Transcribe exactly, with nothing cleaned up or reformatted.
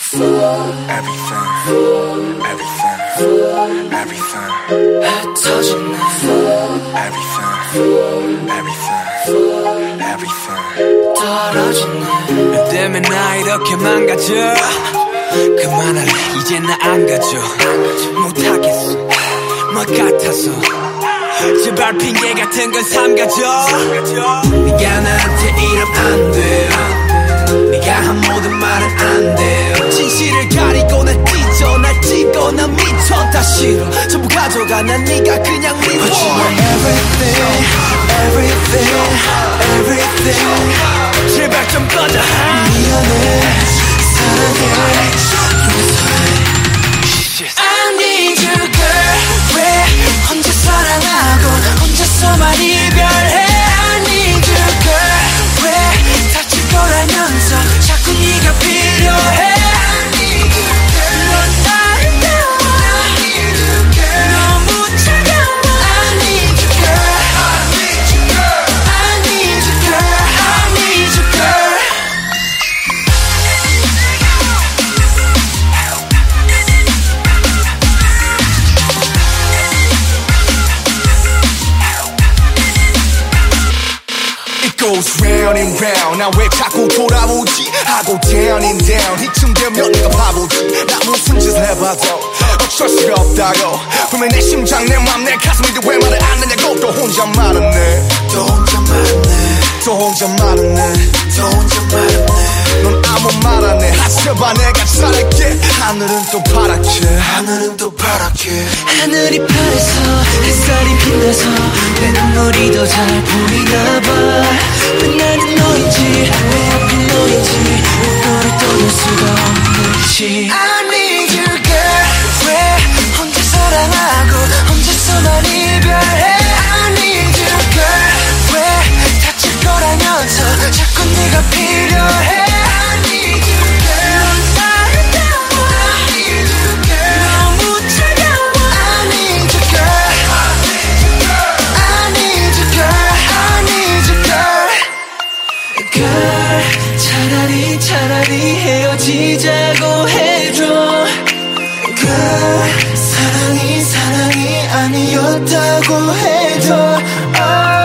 Everything, everything, everything 흩어진 날 Everything, everything, everything 떨어진 날 때문에 나 이렇게 망가져 그만할래 이제 나 안 가져 못하겠어 뭐 같아서 제발 핑계 같은 건 삼가져 네가 나한테 이러면 안 돼요 네가 한 모든 말은 안 돼요 진실을 가리고 날 찢어 날 찢고 난 미쳐 다 싫어 전부 가져가 난 네가 그냥 미워 But you are everything everything everything 제발 좀 꺼져 미안해 사랑해 I need you girl 왜 혼자 사랑하고 혼자서만 이별해 I need you girl 왜 다칠 거라면서 자꾸 네가 필요해 I need you girl 넌 아름다워 I need you girl 너무 차가워 I need you girl I need you girl I need you girl I need you girl Goes round and round 나 왜 자꾸 돌아오지 하고 down and down 이쯤 되면 네가 바보지 나 무슨 짓을 해봐도 어쩔 수가 없다고 분명 내 심장 내 맘 내 가슴인데 왜 말을 안 하냐고 또 혼자 말았네 또 혼자 말았네 또 혼자 말았네 또 혼자 말았네 넌 아무 말 안 해 하셔봐 내가 잘할게 하늘은 또 파랗게 하늘은 또 파랗게 하늘이 파래서 햇살이 빛나서 내 눈물이 더 잘 보이나 봐왜 나는 너인지 왜 하필 너인지 너를 떠날 수가 없는지 I need you girl 왜 혼자 사랑하고 혼자서만 이별해 I need you girl 왜 다칠 거라면서 자꾸 네가 필요해 I need you girl 넌 아름다워 I need you girl 너무 차가워 I need you girl I need you girl I need you girl girl 차라리 차라리 헤어지자고 해줘 girl 사랑이 사랑이 아니었다고 해줘 oh.